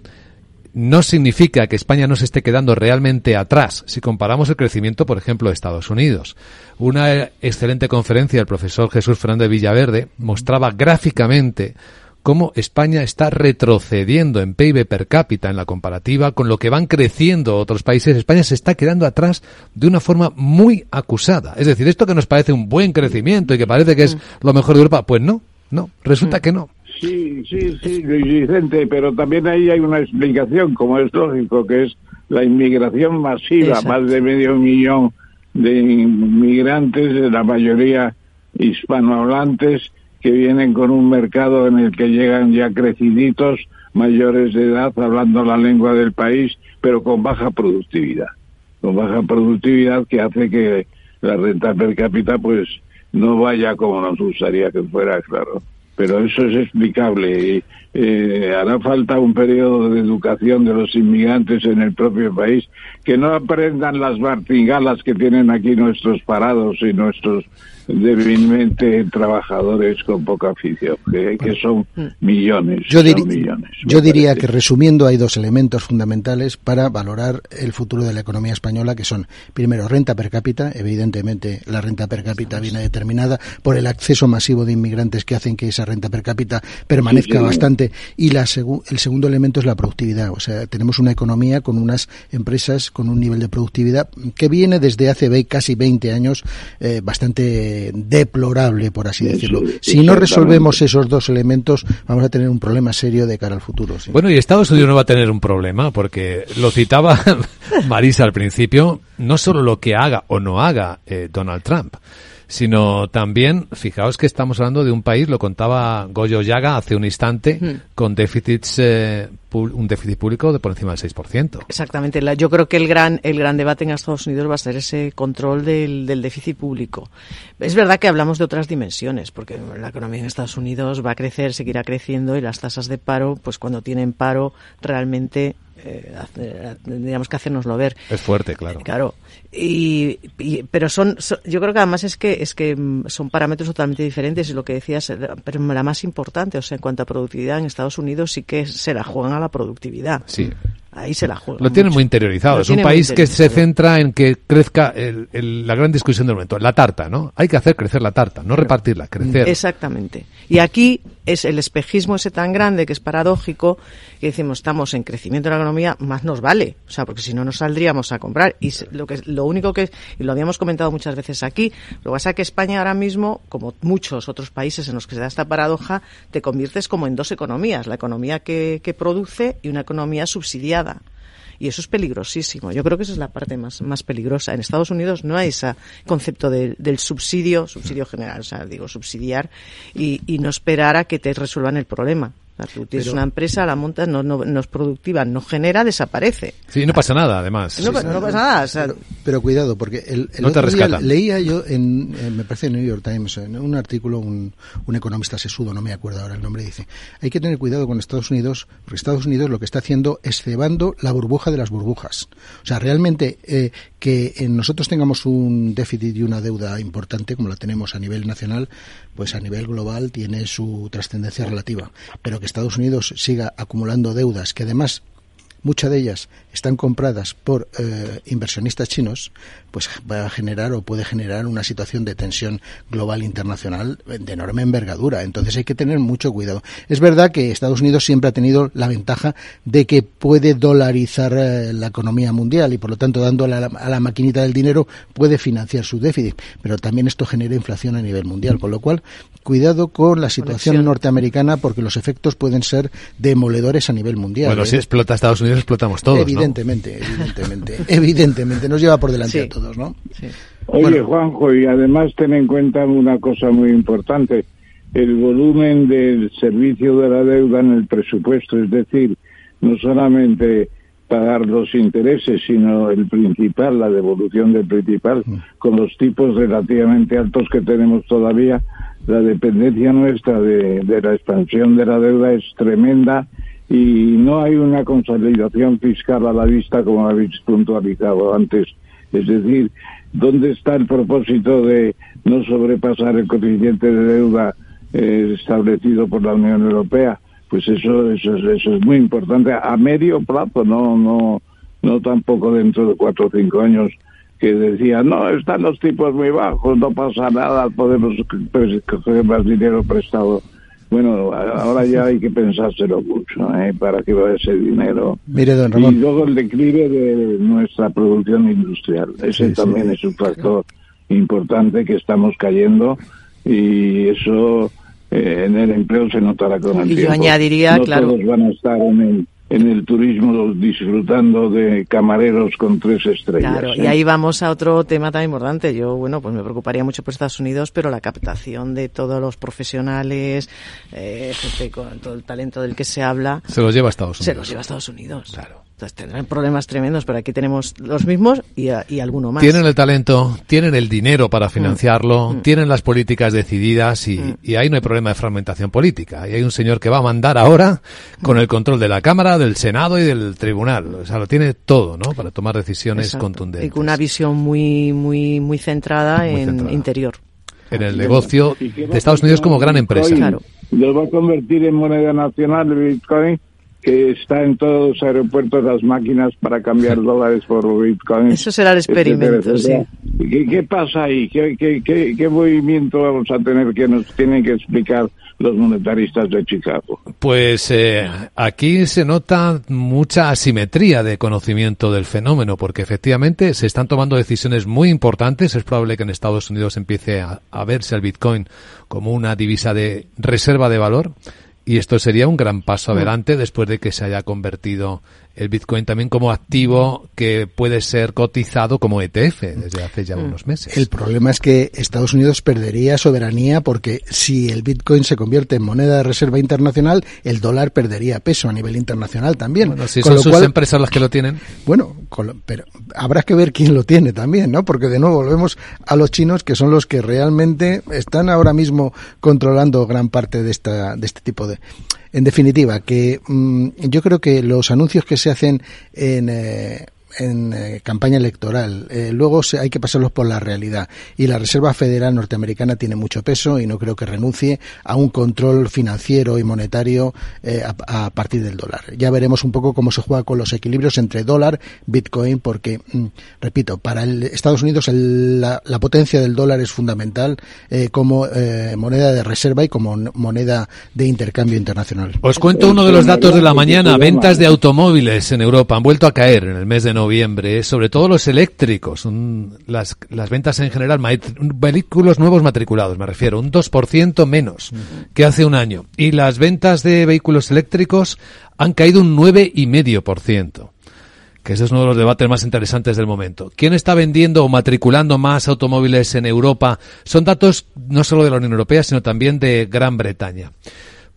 no significa que España no se esté quedando realmente atrás si comparamos el crecimiento, por ejemplo, de Estados Unidos. Una excelente conferencia del profesor Jesús Fernández Villaverde mostraba gráficamente cómo España está retrocediendo en P I B per cápita en la comparativa con lo que van creciendo otros países. España se está quedando atrás de una forma muy acusada. Es decir, esto que nos parece un buen crecimiento y que parece que es lo mejor de Europa, pues no, no, resulta que no. Sí, sí, sí, Luis Vicente, pero también ahí hay una explicación, como es lógico, que es la inmigración masiva. Exacto. Más de medio millón de inmigrantes, la mayoría hispanohablantes, que vienen con un mercado en el que llegan ya creciditos, mayores de edad, hablando la lengua del país, pero con baja productividad. Con baja productividad que hace que la renta per cápita pues no vaya como nos gustaría que fuera, claro. Pero eso es explicable y eh, hará falta un periodo de educación de los inmigrantes en el propio país, que no aprendan las martingalas que tienen aquí nuestros parados y nuestros débilmente trabajadores con poca afición, que, que son millones. Yo, dir- son millones, yo diría que, resumiendo, hay dos elementos fundamentales para valorar el futuro de la economía española, que son, primero, renta per cápita. Evidentemente, la renta per cápita viene determinada por el acceso masivo de inmigrantes que hacen que esa renta per cápita permanezca sí, sí. bastante. Y la segu- el segundo elemento es la productividad. O sea, tenemos una economía con unas empresas con un nivel de productividad que viene desde hace ve- casi veinte años eh, bastante deplorable, por así decirlo. Si no resolvemos esos dos elementos, vamos a tener un problema serio de cara al futuro. ¿Sí? Bueno, y Estados Unidos no va a tener un problema, porque lo citaba Marisa al principio, no solo lo que haga o no haga eh, Donald Trump, sino también, fijaos que estamos hablando de un país, lo contaba Goyo Llaga hace un instante, hmm. con déficits, eh, un déficit público de por encima del seis por ciento. Exactamente. La, yo creo que el gran el gran debate en Estados Unidos va a ser ese control del, del déficit público. Es verdad que hablamos de otras dimensiones, porque la economía en Estados Unidos va a crecer, seguirá creciendo, y las tasas de paro, pues cuando tienen paro, realmente Eh, tendríamos que hacérnoslo ver. Es fuerte, claro. Claro. Y, y pero son, son, yo creo que además es que es que son parámetros totalmente diferentes, y lo que decías, pero la más importante, o sea, en cuanto a productividad, en Estados Unidos sí que se la juegan a la productividad. Sí. Ahí se la juegan. Lo tienen mucho. muy interiorizado. Lo es un país que se centra en que crezca el, el, la gran discusión del momento, la tarta, ¿no? Hay que hacer crecer la tarta, no repartirla, crecer. Exactamente. Y aquí es el espejismo ese tan grande que es paradójico, que decimos, estamos en crecimiento de la economía, más nos vale, o sea, porque si no nos saldríamos a comprar. Y lo que lo único que, y lo habíamos comentado muchas veces aquí, lo que pasa es que España ahora mismo, como muchos otros países en los que se da esta paradoja, te conviertes como en dos economías, la economía que, que produce y una economía subsidiada. Y eso es peligrosísimo. Yo creo que esa es la parte más, más peligrosa. En Estados Unidos no hay ese concepto de, del subsidio, subsidio general, o sea, digo, subsidiar y, y no esperar a que te resuelvan el problema. sea, tú tienes Pero, una empresa, la montas, no, no, no es productiva, no genera, desaparece. Sí, no pasa nada, además. No, sí, no pasa nada. O sea, pero, pero cuidado, porque el, el no te otro día rescatan. leía yo, en, en, me parece en New York Times, en un artículo, un, un economista sesudo, no me acuerdo ahora el nombre, dice, hay que tener cuidado con Estados Unidos, porque Estados Unidos lo que está haciendo es cebando la burbuja de las burbujas. O sea, realmente eh, que en nosotros tengamos un déficit y una deuda importante, como la tenemos a nivel nacional, pues a nivel global tiene su trascendencia relativa. Pero que Estados Unidos siga acumulando deudas, que además muchas de ellas están compradas por eh, inversionistas chinos, pues va a generar o puede generar una situación de tensión global internacional de enorme envergadura. Entonces hay que tener mucho cuidado. Es verdad que Estados Unidos siempre ha tenido la ventaja de que puede dolarizar eh, la economía mundial y por lo tanto dándole a la, a la maquinita del dinero puede financiar su déficit, pero también esto genera inflación a nivel mundial, con lo cual cuidado con la situación Conexión. norteamericana porque los efectos pueden ser demoledores a nivel mundial. Bueno, ¿eh? si explota Estados Unidos, explotamos todos, Evidentemente, ¿no? evidentemente, evidentemente, nos lleva por delante Sí. a todos, ¿no? sí. Oye, Bueno. Juanjo, y además ten en cuenta una cosa muy importante, el volumen del servicio de la deuda en el presupuesto, es decir, no solamente pagar los intereses, sino el principal, la devolución del principal, con los tipos relativamente altos que tenemos todavía, la dependencia nuestra de, de la expansión de la deuda es tremenda y no hay una consolidación fiscal a la vista como habéis puntualizado antes. Es decir, ¿dónde está el propósito de no sobrepasar el coeficiente de deuda eh, establecido por la Unión Europea? Pues eso, eso, es, eso es muy importante a medio plazo, no, no, no tampoco dentro de cuatro o cinco años que decían, no, están los tipos muy bajos, no pasa nada, podemos coger más dinero prestado. Bueno, ahora ya hay que pensárselo mucho, ¿eh? Para que va ese dinero. Mire, don Y Ramón. luego el declive de nuestra producción industrial. Ese Sí, también sí. es un factor importante que estamos cayendo y eso eh, en el empleo se notará con el Y yo tiempo. añadiría, no claro. todos van a estar en el, en el turismo disfrutando de camareros con tres estrellas. Claro, ¿eh? y ahí vamos a otro tema tan importante. Yo, bueno, pues me preocuparía mucho por Estados Unidos, pero la captación de todos los profesionales, eh, gente con todo el talento del que se habla, Se los lleva a Estados Unidos. se los lleva a Estados Unidos. Claro. Entonces tendrán problemas tremendos, pero aquí tenemos los mismos y, y alguno más. Tienen el talento, tienen el dinero para financiarlo, Mm. tienen las políticas decididas y, Mm. y ahí no hay problema de fragmentación política. Y hay un señor que va a mandar ahora con el control de la Cámara, del Senado y del Tribunal. O sea, lo tiene todo, ¿no? Para tomar decisiones Exacto. contundentes. Y con una visión muy, muy, muy centrada Muy en centrada. interior. En el negocio ¿Y qué va de Estados a Unidos pasar como gran con empresa. Bitcoin? Claro. ¿Los va a convertir en moneda nacional el Bitcoin? Que está en todos los aeropuertos las máquinas para cambiar dólares por Bitcoin. Eso será el experimento, etcétera, etcétera. ¿Qué, ¿Qué pasa ahí? ¿Qué, qué, qué, ¿Qué movimiento vamos a tener que nos tienen que explicar los monetaristas de Chicago? Pues eh, aquí se nota mucha asimetría de conocimiento del fenómeno, porque efectivamente se están tomando decisiones muy importantes. Es probable que en Estados Unidos empiece a, a verse al Bitcoin como una divisa de reserva de valor. Y esto sería un gran paso adelante después de que se haya convertido el Bitcoin también como activo que puede ser cotizado como E T F desde hace ya unos meses. El problema es que Estados Unidos perdería soberanía porque si el Bitcoin se convierte en moneda de reserva internacional, el dólar perdería peso a nivel internacional también. Bueno, si Con son lo sus cual, empresas las que lo tienen. Bueno, con lo- pero habrá que ver quién lo tiene también, ¿no? Porque de nuevo volvemos a los chinos, que son los que realmente están ahora mismo controlando gran parte de esta de este tipo de... En definitiva, que mmm, yo creo que los anuncios que se hacen en... Eh, en eh, campaña electoral, eh, luego se, hay que pasarlos por la realidad y la Reserva Federal norteamericana tiene mucho peso y no creo que renuncie a un control financiero y monetario eh, a, a partir del dólar. Ya veremos un poco cómo se juega con los equilibrios entre dólar, Bitcoin, porque, mm, repito, para el Estados Unidos el, la, la potencia del dólar es fundamental eh, como eh, moneda de reserva y como moneda de intercambio internacional. Os cuento uno de los datos de la mañana. Ventas de automóviles en Europa han vuelto a caer en el mes de noviembre, sobre todo los eléctricos, un, las, las ventas en general, vehículos nuevos matriculados, me refiero, un dos por ciento menos que hace un año. Y las ventas de vehículos eléctricos han caído un nueve coma cinco por ciento. Que ese es uno de los debates más interesantes del momento. ¿Quién está vendiendo o matriculando más automóviles en Europa? Son datos no solo de la Unión Europea, sino también de Gran Bretaña.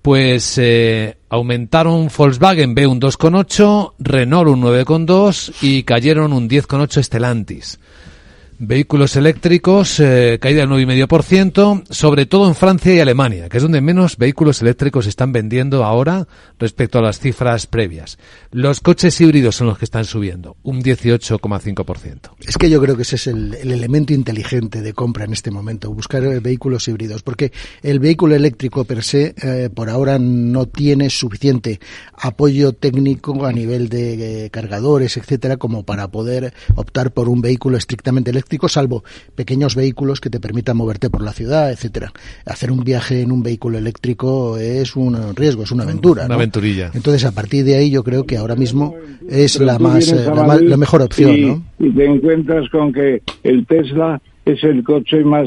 pues eh, aumentaron Volkswagen B un dos coma ocho, Renault un nueve coma dos y cayeron un diez coma ocho Stellantis. Vehículos eléctricos, eh, caída del nueve coma cinco por ciento, sobre todo en Francia y Alemania, que es donde menos vehículos eléctricos se están vendiendo ahora respecto a las cifras previas. Los coches híbridos son los que están subiendo, un dieciocho coma cinco por ciento. Es que yo creo que ese es el, el elemento inteligente de compra en este momento, buscar eh, vehículos híbridos, porque el vehículo eléctrico per se, eh, por ahora no tiene suficiente apoyo técnico a nivel de eh, cargadores, etcétera, como para poder optar por un vehículo estrictamente eléctrico, salvo pequeños vehículos que te permitan moverte por la ciudad, etcétera. Hacer un viaje en un vehículo eléctrico es un riesgo, es una aventura, Una ¿no? aventurilla. Entonces, a partir de ahí, yo creo que ahora mismo es Pero la tú más, vienes eh, a la, ma- Madrid la mejor opción, y, ¿no? y te encuentras con que el Tesla es el coche más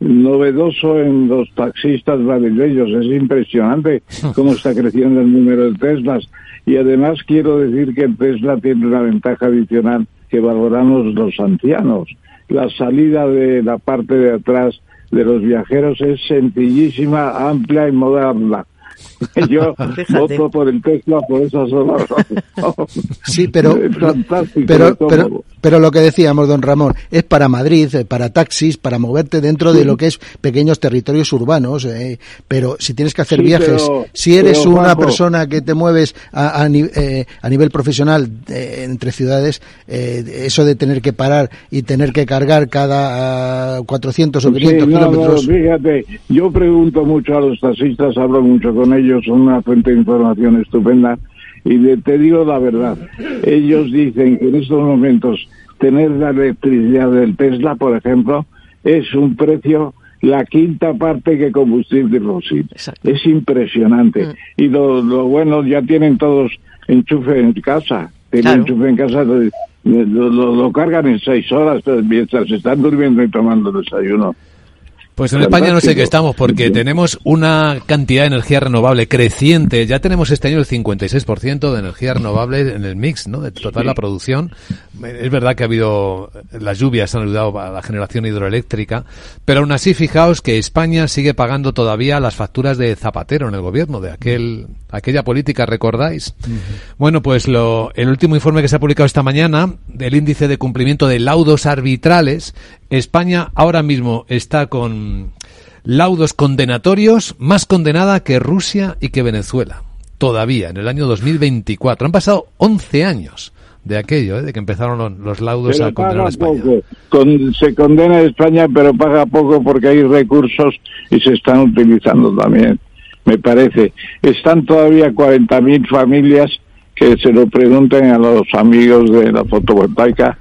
novedoso en los taxistas madrileños. Es impresionante cómo está creciendo el número de Teslas. Y además quiero decir que el Tesla tiene una ventaja adicional que valoramos los ancianos. La salida de la parte de atrás de los viajeros es sencillísima, amplia y moderna. Yo voto por el Tesla por esa sola razón. Sí, pero, Es fantástico, pero, es cómodo. pero, pero lo que decíamos, don Ramón, es para Madrid, eh, para taxis, para moverte dentro de lo que es pequeños territorios urbanos, eh, pero si tienes que hacer Sí, viajes, pero- si eres pero, una Juanjo, persona que te mueves a, a, ni- eh, a nivel profesional eh, entre ciudades, eh, eso de tener que parar y tener que cargar cada ah, cuatrocientos o quinientos Sí, no, no, kilómetros. fíjate, yo pregunto mucho a los taxistas, hablo mucho con ellos, son una fuente de información estupenda, y de- te digo la verdad, ellos dicen que en estos momentos tener la electricidad del Tesla, por ejemplo, es un precio la quinta parte que combustible fósil. Es impresionante. Mm. Y lo, lo bueno, ya tienen todos enchufe en casa, tienen Claro. enchufe en casa, lo, lo, lo- lo cargan en seis horas mientras están durmiendo y tomando desayuno. Pues en España no sé qué estamos, porque tenemos una cantidad de energía renovable creciente. Ya tenemos este año el cincuenta y seis por ciento de energía renovable en el mix, ¿no? De total la producción. Es verdad que ha habido, las lluvias han ayudado a la generación hidroeléctrica, pero aún así fijaos que España sigue pagando todavía las facturas de Zapatero en el gobierno, de aquel, aquella política, ¿recordáis? Bueno, pues lo, el último informe que se ha publicado esta mañana del índice de cumplimiento de laudos arbitrales, España ahora mismo está con laudos condenatorios más condenada que Rusia y que Venezuela. Todavía, en el año dos mil veinticuatro. Han pasado once años de aquello, ¿eh? De que empezaron los, los laudos Pero a condenar a paga España. poco. Con- se condena a España, pero paga poco porque hay recursos y se están utilizando también, me parece. Están todavía cuarenta mil familias que se lo pregunten a los amigos de la fotovoltaica,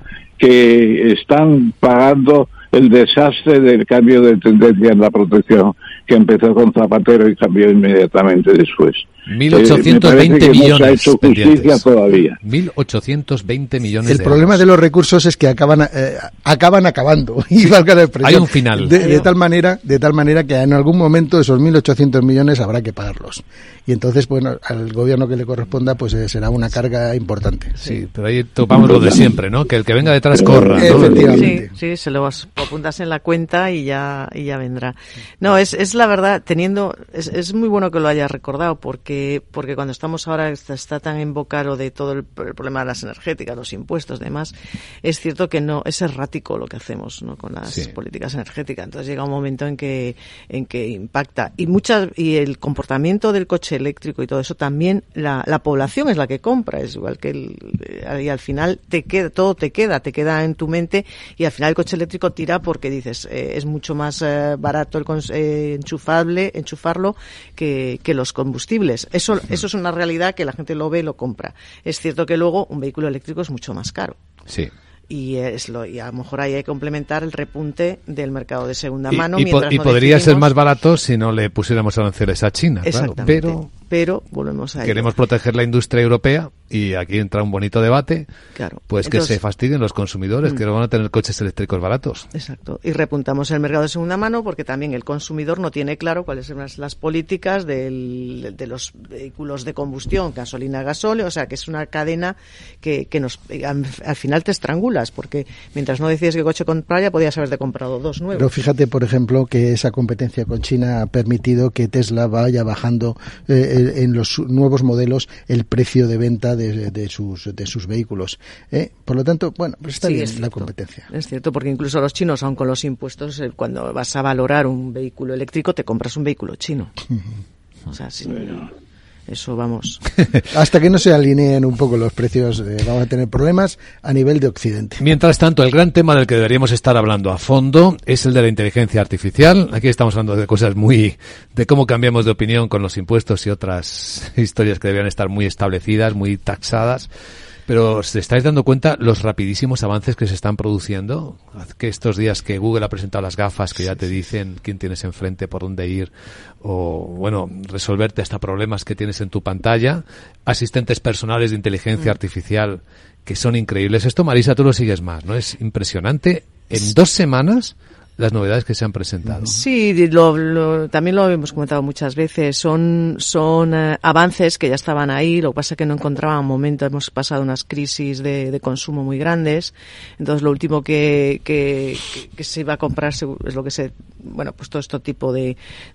que están pagando el desastre del cambio de tendencia en la protección que empezó con Zapatero y cambió inmediatamente después. mil ochocientos veinte Eh, me parece que millones no se ha hecho justicia pendientes. todavía. mil ochocientos veinte millones El de problema euros. de los recursos es que acaban eh, acaban acabando y valga la expresión. Hay un final. de, de tal manera de tal manera que en algún momento esos mil ochocientos millones habrá que pagarlos, y entonces bueno, al gobierno que le corresponda pues eh, será una carga importante. Sí, pero ahí topamos lo de siempre, ¿no? Que el que venga detrás corra, ¿no? Efectivamente. Sí, sí, se lo vas- lo apuntas en la cuenta y ya y ya vendrá. No, es es la verdad, teniendo es, es muy bueno que lo hayas recordado, porque porque cuando estamos ahora está, está tan en boca lo de todo el, el problema de las energéticas, los impuestos, demás, es cierto que no es errático lo que hacemos, ¿no? Con las Sí. políticas energéticas. Entonces llega un momento en que en que impacta, y muchas y el comportamiento del coche eléctrico y todo eso también, la, la población es la que compra, es igual que el, eh, y al final te queda todo te queda te queda en tu mente, y al final el coche eléctrico tira porque dices eh, es mucho más eh, barato el cons- eh, enchufable enchufarlo que, que los combustibles. Eso eso es una realidad que la gente lo ve y lo compra. Es cierto que luego un vehículo eléctrico es mucho más caro. Sí. Y es lo y a lo mejor ahí hay que complementar el repunte del mercado de segunda Y, mano. y po- mientras y no podría ser decidimos- más barato si no le pusiéramos aranceles a China, claro. Exactamente. Pero pero volvemos a ello. Queremos proteger la industria europea y aquí entra un bonito debate, claro. pues Entonces, que se fastidien los consumidores, mm. que no van a tener coches eléctricos baratos. Exacto, y repuntamos el mercado de segunda mano porque también el consumidor no tiene claro cuáles son las, las políticas del, de los vehículos de combustión, gasolina, gasóleo, o sea que es una cadena que, que nos al, al final te estrangulas, porque mientras no decides qué coche comprar ya podías haberte comprado dos nuevos. Pero fíjate, por ejemplo, que esa competencia con China ha permitido que Tesla vaya bajando eh, en los nuevos modelos el precio de venta de, de sus de sus vehículos. ¿eh? Por lo tanto, bueno, pues está sí, bien la competencia. Es cierto, porque incluso los chinos, aun con los impuestos, eh, cuando vas a valorar un vehículo eléctrico, te compras un vehículo chino. O sea, sí, bueno. Eso vamos. Hasta que no se alineen un poco los precios, eh, vamos a tener problemas a nivel de Occidente. Mientras tanto, el gran tema del que deberíamos estar hablando a fondo es el de la inteligencia artificial. Aquí estamos hablando de cosas muy, de cómo cambiamos de opinión con los impuestos y otras historias que deberían estar muy establecidas, muy taxadas. Pero ¿os estáis dando cuenta los rapidísimos avances que se están produciendo? Que estos días que Google ha presentado las gafas que ya te dicen quién tienes enfrente, por dónde ir, o, bueno, resolverte hasta problemas que tienes en tu pantalla. Asistentes personales de inteligencia artificial que son increíbles. Esto, Marisa, tú lo sigues más, ¿no? Es impresionante. En dos semanas las novedades que se han presentado. Sí, lo, lo, también lo hemos comentado muchas veces. Son son eh, avances que ya estaban ahí. Lo que pasa es que no encontraban momento. Hemos pasado unas crisis de, de consumo muy grandes. Entonces, lo último que, que, que, que se iba a comprar es lo que se... Bueno, pues todo este tipo de,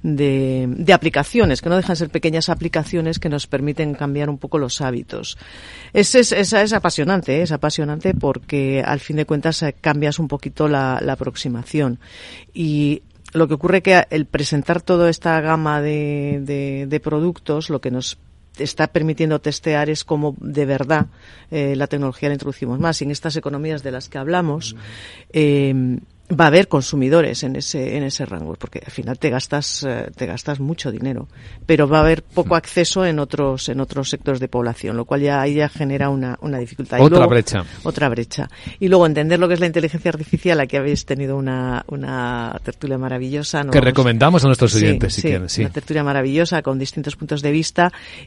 de, de aplicaciones, que no dejan de ser pequeñas aplicaciones que nos permiten cambiar un poco los hábitos. Es, es, es, es apasionante, ¿eh? es apasionante porque al fin de cuentas cambias un poquito la, la aproximación. Y lo que ocurre que el presentar toda esta gama de, de, de productos, lo que nos está permitiendo testear es cómo de verdad eh, la tecnología la introducimos más. Y en estas economías de las que hablamos, eh, va a haber consumidores en ese en ese rango, porque al final te gastas eh, te gastas mucho dinero, pero va a haber poco acceso en otros en otros sectores de población, lo cual ya ahí ya genera una una dificultad. Otra y luego, brecha. Otra brecha. Y luego entender lo que es la inteligencia artificial. Aquí habéis tenido una una tertulia maravillosa, ¿no? Que recomendamos a nuestros oyentes, sí, si sí, quieren. Sí, una tertulia maravillosa con distintos puntos de vista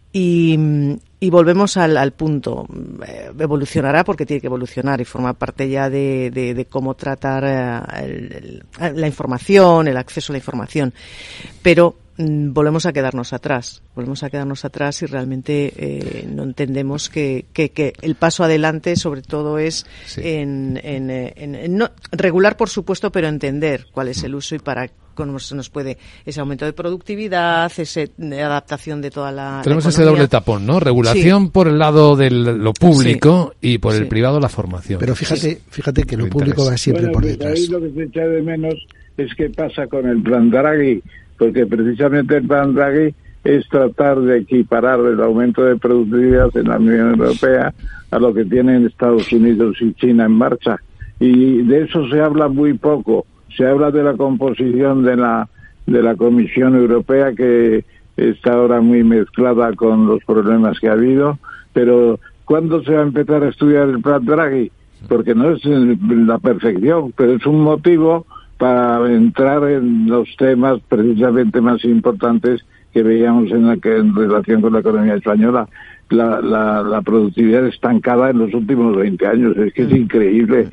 y Y volvemos al, al punto. Eh, evolucionará porque tiene que evolucionar y forma parte ya de, de, de cómo tratar eh, el, el, la información, el acceso a la información. Pero mm, volvemos a quedarnos atrás. Volvemos a quedarnos atrás y realmente eh, no entendemos que, que, que el paso adelante sobre todo es sí. en, en, en, en no, regular, por supuesto, pero entender cuál es el uso y para cómo se nos puede ese aumento de productividad, esa adaptación de toda la Tenemos la ese doble tapón, ¿no? Regulación sí. por el lado de lo público sí. y por sí. el privado la formación. Pero fíjate, fíjate que lo público va siempre bueno, por pues detrás. Ahí lo que se echa de menos es qué pasa con el plan Draghi, porque precisamente el plan Draghi es tratar de equiparar el aumento de productividad en la Unión Europea a lo que tienen Estados Unidos y China en marcha. Y de eso se habla muy poco. Se habla de la composición de la de la Comisión Europea, que está ahora muy mezclada con los problemas que ha habido, pero ¿cuándo se va a empezar a estudiar el plan Draghi? Porque no es la perfección, pero es un motivo para entrar en los temas precisamente más importantes que veíamos en, la que, en relación con la economía española. La, la, la productividad estancada en los últimos veinte años, es que es increíble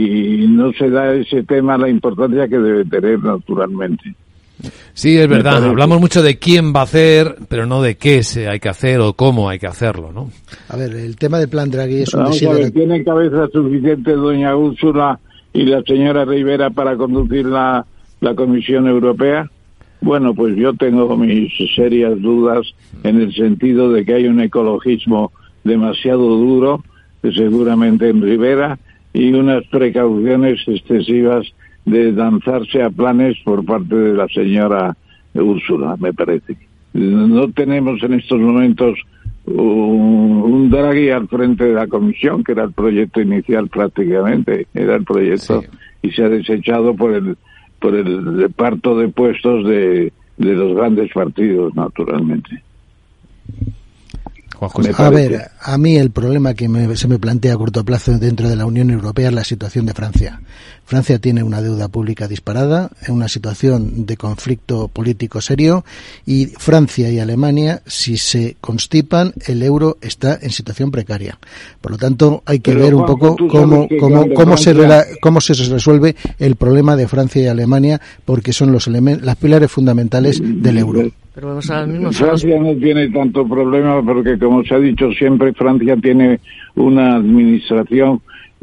y no se da ese tema la importancia que debe tener naturalmente. Sí, es verdad, hablamos mucho de quién va a hacer, pero no de qué se hay que hacer o cómo hay que hacerlo, ¿no? A ver, el tema del plan Draghi es un Vamos a ver, ¿tiene cabeza suficiente doña Úrsula y la señora Rivera para conducir la, la Comisión Europea? Bueno, pues yo tengo mis serias dudas en el sentido de que hay un ecologismo demasiado duro, seguramente en Rivera, y unas precauciones excesivas de lanzarse a planes por parte de la señora Úrsula, me parece. No tenemos en estos momentos un, un Draghi al frente de la Comisión, que era el proyecto inicial prácticamente, era el proyecto, sí. y se ha desechado por el por el reparto de puestos de, de los grandes partidos, naturalmente. Juan José. A ver, a mí el problema que me, se me plantea a corto plazo dentro de la Unión Europea es la situación de Francia. Francia tiene una deuda pública disparada, en una situación de conflicto político serio, y Francia y Alemania, si se constipan, el euro está en situación precaria. Por lo tanto, hay que Pero, ver un Juan, poco cómo, cómo, cómo, se rela, cómo se resuelve el problema de Francia y Alemania, porque son los elementos, las pilares fundamentales del euro. Pero vamos a mismo, Francia no tiene tanto problema porque, como se ha dicho siempre, Francia tiene una administración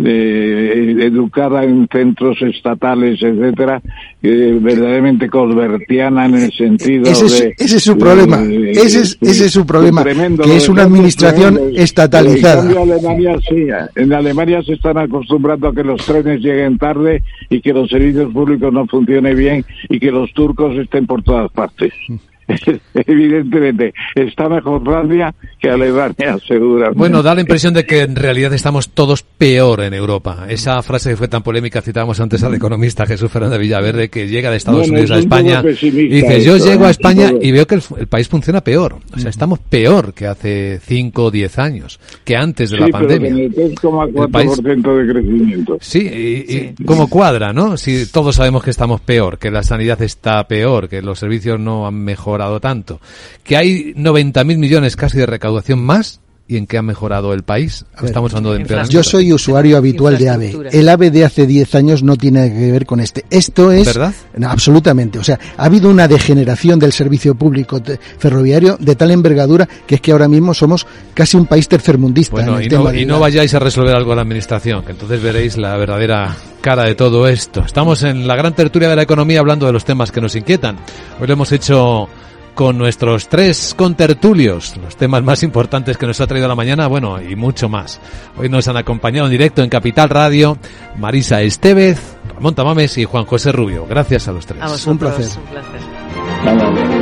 de, educada en centros estatales, etcétera, eh, verdaderamente colbertiana en el sentido ese es, de... Ese es su problema, de, ese, es, ese es su problema, tremendo, que es una administración tremendo. estatalizada. En cambio, Alemania sí, en Alemania se están acostumbrando a que los trenes lleguen tarde y que los servicios públicos no funcionen bien y que los turcos estén por todas partes. Evidentemente está mejor Francia que Alemania, seguramente. Bueno, da la impresión de que en realidad estamos todos peor en Europa. Esa frase que fue tan polémica, citábamos antes al economista Jesús Fernández Villaverde, que llega de Estados bueno, Unidos a España y dice, yo llego a España y veo que el, el país funciona peor. O sea, estamos peor que hace cinco o diez años, que antes de sí, la pandemia. Pero el tres coma cuatro por ciento país... de crecimiento. Sí, y, y sí. ¿Cómo cuadra, no? Si todos sabemos que estamos peor, que la sanidad está peor, que los servicios no han mejorado tanto, que hay noventa mil millones casi de recaudación más, y en qué ha mejorado el país. Ver, estamos hablando de empeoramiento. Yo soy usuario habitual de AVE. El AVE de hace diez años no tiene que ver con este. Esto es... ¿Verdad? No, absolutamente. O sea, ha habido una degeneración del servicio público ferroviario de tal envergadura que es que ahora mismo somos casi un país tercermundista. Bueno, en el y, tema no, de y la... no vayáis a resolver algo a la administración, que entonces veréis la verdadera cara de todo esto. Estamos en la gran tertulia de la economía hablando de los temas que nos inquietan. Hoy lo hemos hecho con nuestros tres contertulios, los temas más importantes que nos ha traído la mañana, bueno, y mucho más. Hoy nos han acompañado en directo en Capital Radio Marisa Estevez, Ramón Tamames y Juan José Rubio. Gracias a los tres. A vosotros, un placer. Un placer.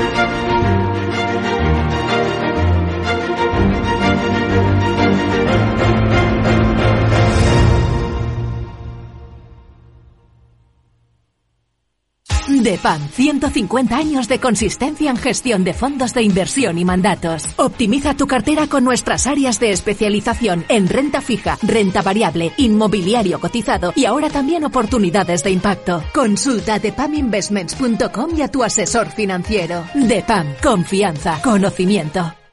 DEPAM, ciento cincuenta años de consistencia en gestión de fondos de inversión y mandatos. Optimiza tu cartera con nuestras áreas de especialización en renta fija, renta variable, inmobiliario cotizado y ahora también oportunidades de impacto. Consulta depam investments punto com y a tu asesor financiero. DEPAM, confianza, conocimiento.